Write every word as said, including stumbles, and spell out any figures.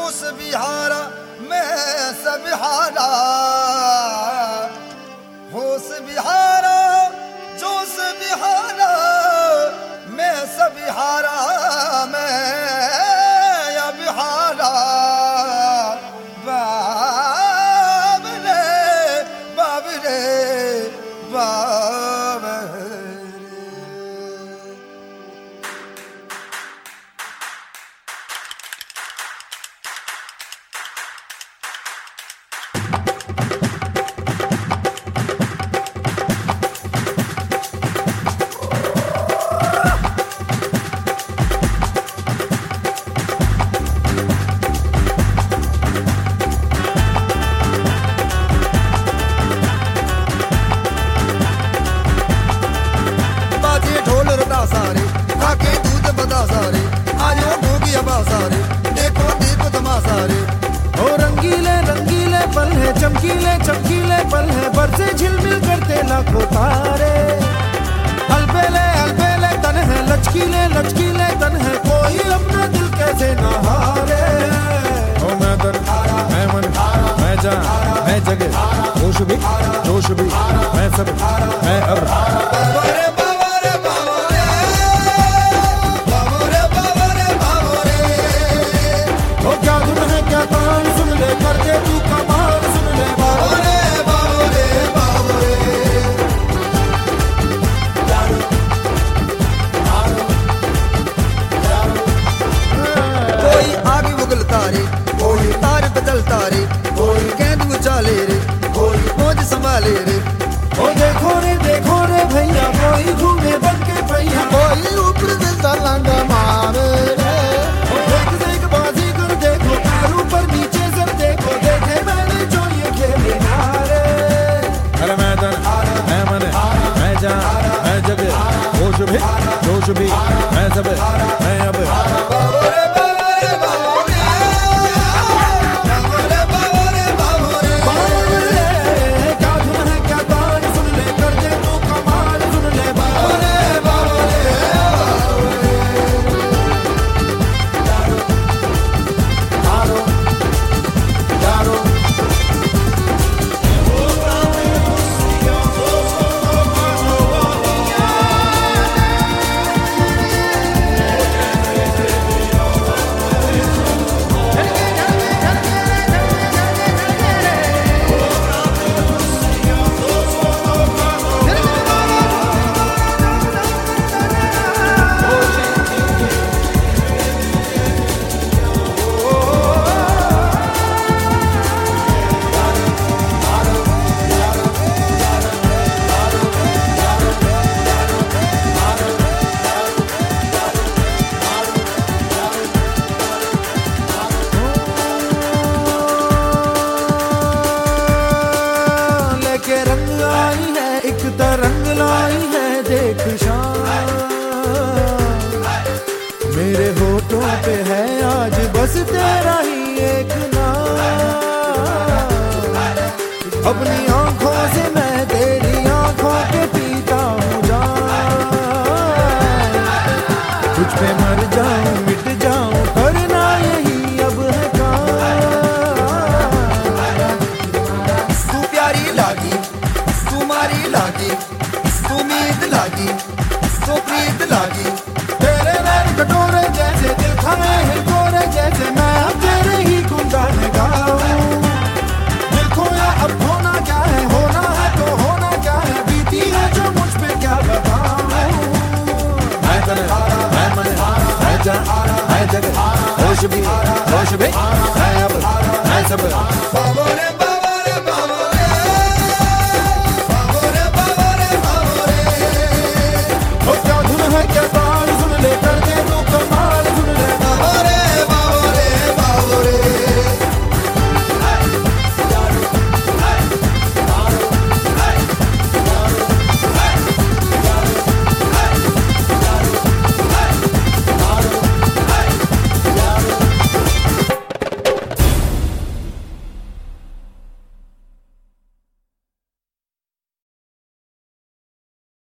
जोश बिहारा मैं सबिहारा, होश बिहारा जोश बिहारा मैं सबिहारा, मैं या बिहारा बाबरे बाबरे बाबरे। सारे खाके दूध बता सारे आज वो डूबिया बा सारे, देखो देखो तमाशा रे। ओ रंगीले रंगीले पल है, चमकीले चमकीले पल है, बरसे झिलमिल करते लाखों तारे। अलबेले अलबेले तन है, लचकीले लचकीले तन है, कोई अपना दिल कैसे न हारे। ओ मैं तन मैं मन मैं जान मैं जगह, होश भी जोश भी मैं सब मैं अब। तारे कोई तार बदल तारे, कोई गेंद उछाले रे, कोई मौज संभाले रे। ओ देखो रे देखो रे भैया, कोई घूमे बन के भैया, कोई ऊपर से लांगा मारे रे। ओ देख देख बाजी कर देखो, पैर ऊपर नीचे सर देखो, देखे मैंने जो ये खेले नारे। अरे मैं तन मैं मन मैं जान मैं जगह, होश भी जोश भी मैं सब मैं अब। तरंग लाई है देख शान, मेरे होठों पे है आज बस तेरा ही एक नाम। अपनी आंखों से मैं तेरी आंखों के पीता हूँ जान, तुझ पे मर जाऊं मिट जाऊं करना यही अब है काम। तू प्यारी लागी तुम्हारी लागी, उम्मीद लागी तो प्रीत लागी, तेरे नैन कटोरे जैसे दिल खाए हैं गोरे जैसे, मैं अब तेरे ही गुनगान गाऊं। दिल खोया अब होना क्या है, होना है तो होना क्या है, बीती है जो मुझ पे क्या बताऊं। मैं तन मैं मन मैं जान मैं जगह, होश भी जोश भी मैं अब मैं सब।